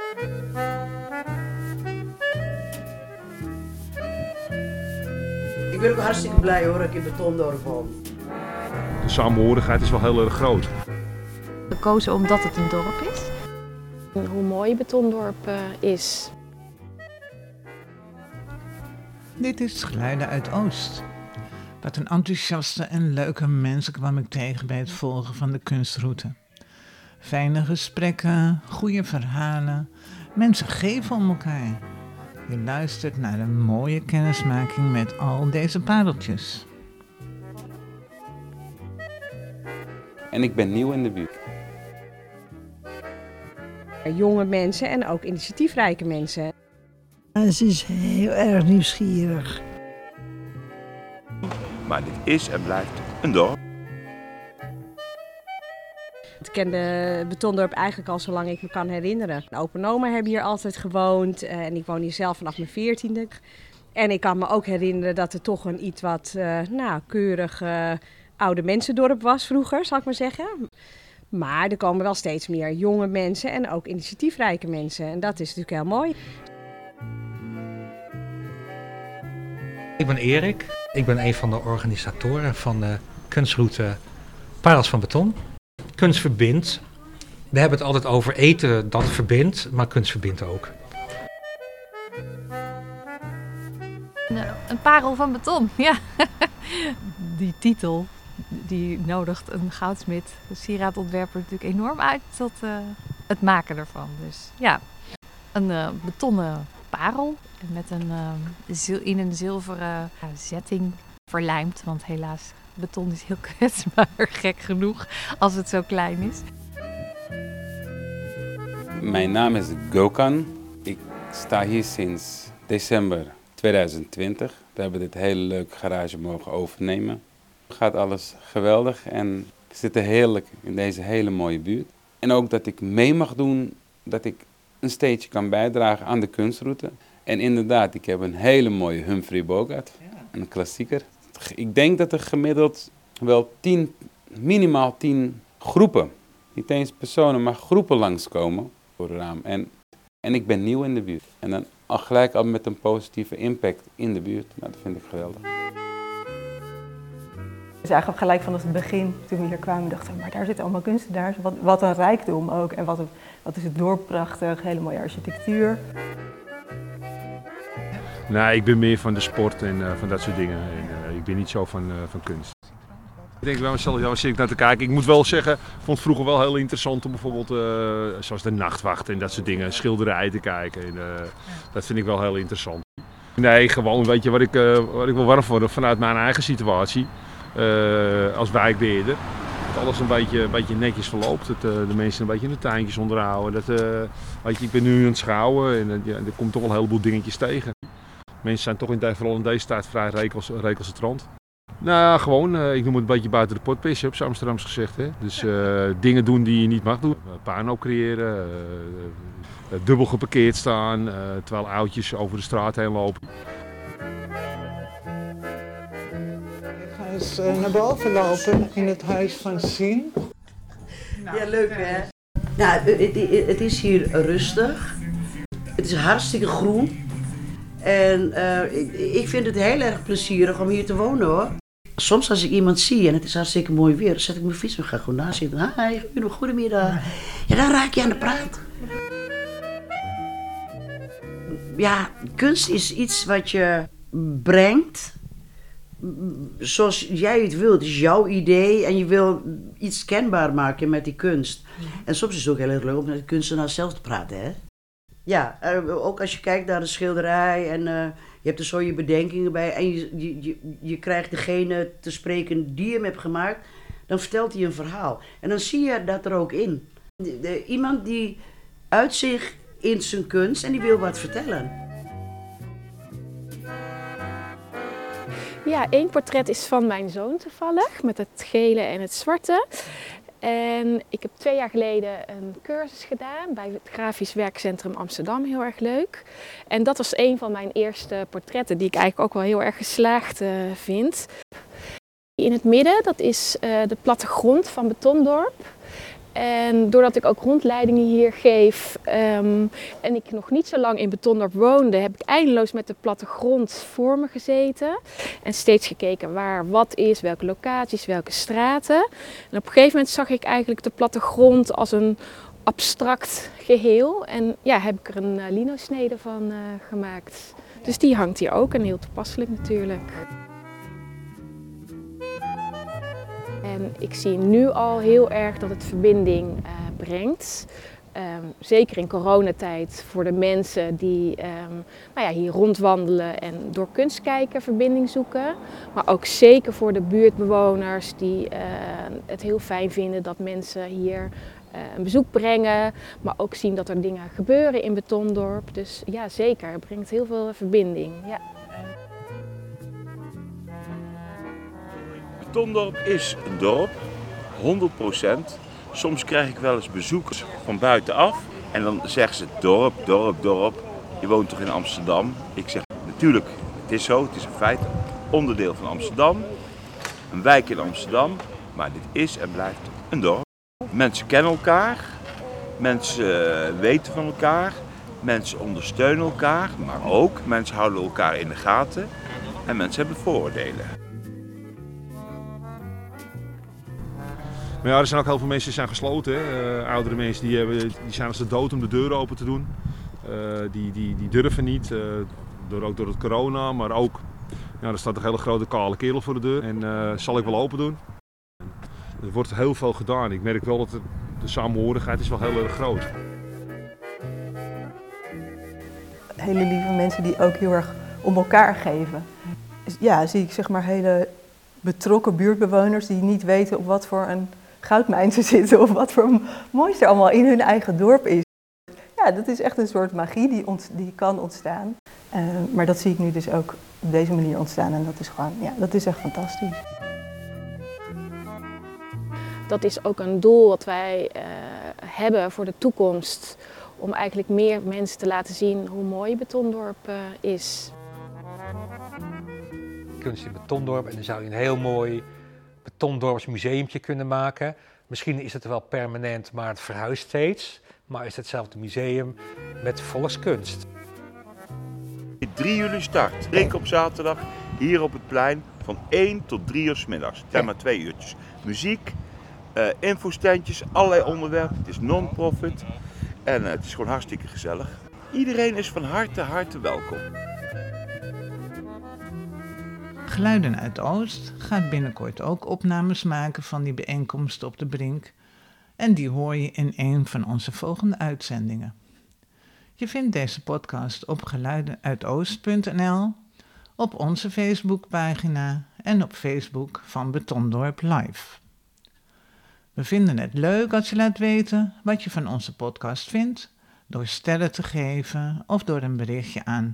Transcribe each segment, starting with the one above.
Ik ben ook hartstikke blij hoor dat ik in Betondorp woon. De samenhorigheid is wel heel erg groot. Gekozen omdat het een dorp is. Hoe mooi Betondorp is. Dit is Geluiden uit Oost. Wat een enthousiaste en leuke mensen kwam ik tegen bij het volgen van de kunstroute. Fijne gesprekken, goede verhalen. Mensen geven om elkaar. Je luistert naar een mooie kennismaking met al deze pareltjes. En ik ben nieuw in de buurt. Jonge mensen en ook initiatiefrijke mensen. Ze is heel erg nieuwsgierig. Maar dit is en blijft een dorp. Ik ken de Betondorp eigenlijk al zolang ik me kan herinneren. Mijn opa en oma hebben hier altijd gewoond en ik woon hier zelf vanaf mijn 14e. En ik kan me ook herinneren dat het toch een iets wat keurig oude mensendorp was vroeger, zal ik maar zeggen. Maar er komen wel steeds meer jonge mensen en ook initiatiefrijke mensen. En dat is natuurlijk heel mooi. Ik ben Erik. Ik ben een van de organisatoren van de kunstroute Parels van Beton. Kunst verbindt. We hebben het altijd over eten dat verbindt, maar kunst verbindt ook. Een parel van beton, ja. Die titel die nodigt een goudsmid, een sieradontwerper natuurlijk enorm uit tot het maken ervan. Dus ja, een betonnen parel met in een zilveren zetting verlijmd. Want helaas, beton is heel kwetsbaar, gek genoeg, als het zo klein is. Mijn naam is Gökhan. Ik sta hier sinds december 2020. We hebben dit hele leuke garage mogen overnemen. Gaat alles geweldig en we zitten heerlijk in deze hele mooie buurt. En ook dat ik mee mag doen, dat ik een steentje kan bijdragen aan de kunstroute. En inderdaad, ik heb een hele mooie Humphrey Bogart, een klassieker. Ik denk dat er gemiddeld wel minimaal 10 groepen, niet eens personen, maar groepen langskomen voor het raam. En ik ben nieuw in de buurt. En dan gelijk al met een positieve impact in de buurt. Nou, dat vind ik geweldig. Dus eigenlijk gelijk vanaf het begin, toen we hier kwamen, dachten we, maar daar zitten allemaal kunstenaars. Wat een rijkdom ook. En wat is het dorp prachtig, hele mooie architectuur. Nee, ik ben meer van de sport en van dat soort dingen. En, ik ben niet zo van kunst. Ik denk bij mezelf, ja, zit ik naar te kijken. Ik moet wel zeggen, ik vond het vroeger wel heel interessant om bijvoorbeeld, zoals de nachtwacht en dat soort dingen, schilderijen te kijken. En, dat vind ik wel heel interessant. Nee, gewoon, weet je, wat ik wil warm worden vanuit mijn eigen situatie. Als wijkbeheerder. Dat alles een beetje netjes verloopt. Dat de mensen een beetje in de tuintjes onderhouden. Weet je, ik ben nu aan het schouwen en er komt toch wel een heleboel dingetjes tegen. Mensen zijn toch vooral in deze tijd vrij recalcitrant. Nou, gewoon, ik noem het een beetje buiten de pot pissen, op z'n Amsterdams gezegd. Hè. Dus dingen doen die je niet mag doen. Puinhoop creëren, dubbel geparkeerd staan, terwijl oudjes over de straat heen lopen. Ik ga eens naar boven lopen in het huis van Sien. Ja, leuk hè? Nou, het is hier rustig. Het is hartstikke groen. En ik vind het heel erg plezierig om hier te wonen hoor. Soms als ik iemand zie en het is hartstikke mooi weer, dan zet ik mijn fiets en ga gewoon naast zitten. Hi, goedemiddag. Ja, dan raak je aan de praat. Ja, kunst is iets wat je brengt zoals jij het wilt. Het is jouw idee en je wil iets kenbaar maken met die kunst. En soms is het ook heel erg leuk om met de kunstenaar zelf te praten, hè? Ja, ook als je kijkt naar de schilderij en je hebt er zo je bedenkingen bij en je krijgt degene te spreken die hem hebt gemaakt, dan vertelt hij een verhaal. En dan zie je dat er ook in. Iemand die uit zich in zijn kunst en die wil wat vertellen. Ja, één portret is van mijn zoon toevallig, met het gele en het zwarte. En ik heb 2 jaar geleden een cursus gedaan bij het Grafisch Werkcentrum Amsterdam, heel erg leuk. En dat was een van mijn eerste portretten, die ik eigenlijk ook wel heel erg geslaagd vind. In het midden, dat is de plattegrond van Betondorp. En doordat ik ook rondleidingen hier geef en ik nog niet zo lang in Betondorp woonde, heb ik eindeloos met de plattegrond voor me gezeten. En steeds gekeken waar wat is, welke locaties, welke straten. En op een gegeven moment zag ik eigenlijk de plattegrond als een abstract geheel. En ja, heb ik er een lino-snede van gemaakt. Dus die hangt hier ook en heel toepasselijk natuurlijk. En ik zie nu al heel erg dat het verbinding brengt. Zeker in coronatijd voor de mensen die hier rondwandelen en door kunst kijken verbinding zoeken. Maar ook zeker voor de buurtbewoners die het heel fijn vinden dat mensen hier een bezoek brengen. Maar ook zien dat er dingen gebeuren in Betondorp. Dus ja, zeker. Het brengt heel veel verbinding. Ja. Betondorp is een dorp, 100%. Soms krijg ik wel eens bezoekers van buitenaf en dan zeggen ze dorp. Je woont toch in Amsterdam? Ik zeg natuurlijk, het is zo, het is een feit, onderdeel van Amsterdam. Een wijk in Amsterdam, maar dit is en blijft een dorp. Mensen kennen elkaar, mensen weten van elkaar, mensen ondersteunen elkaar, maar ook mensen houden elkaar in de gaten en mensen hebben vooroordelen. Maar ja, er zijn ook heel veel mensen die zijn gesloten. Hè. Oudere mensen die zijn als de dood om de deuren open te doen. Die durven niet, ook door het corona, maar ook er staat een hele grote kale kerel voor de deur. En zal ik wel open doen? Er wordt heel veel gedaan. Ik merk wel dat de samenhorigheid is wel heel erg groot. Hele lieve mensen die ook heel erg om elkaar geven. Ja, zie ik zeg maar hele betrokken buurtbewoners die niet weten op wat voor een goudmijn ze zitten of wat voor moois er allemaal in hun eigen dorp is. Ja, dat is echt een soort magie die kan ontstaan. Maar dat zie ik nu dus ook op deze manier ontstaan en dat is gewoon, ja, dat is echt fantastisch. Dat is ook een doel wat wij hebben voor de toekomst. Om eigenlijk meer mensen te laten zien hoe mooi Betondorp is. Kunst in Betondorp en dan zou je een heel mooi Betondorpsmuseumpje kunnen maken. Misschien is het wel permanent, maar het verhuist steeds. Maar is hetzelfde museum met volkskunst. 3 juli start. Drink op zaterdag hier op het plein van 1 tot 3 uur 's middags. Het zijn maar 2 uurtjes. Muziek, infostandjes, allerlei onderwerpen. Het is non-profit en het is gewoon hartstikke gezellig. Iedereen is van harte welkom. Geluiden uit Oost gaat binnenkort ook opnames maken van die bijeenkomst op de Brink. En die hoor je in een van onze volgende uitzendingen. Je vindt deze podcast op geluidenuitoost.nl, op onze Facebookpagina en op Facebook van Betondorp Live. We vinden het leuk als je laat weten wat je van onze podcast vindt, door sterren te geven of door een berichtje aan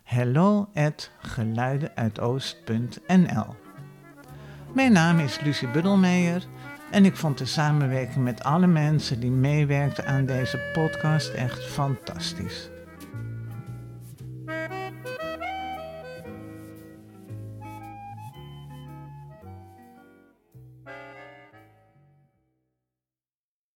hello@geluidenuitoost.nl. Mijn naam is Lucie Buddelmeijer en ik vond de samenwerking met alle mensen die meewerkten aan deze podcast echt fantastisch.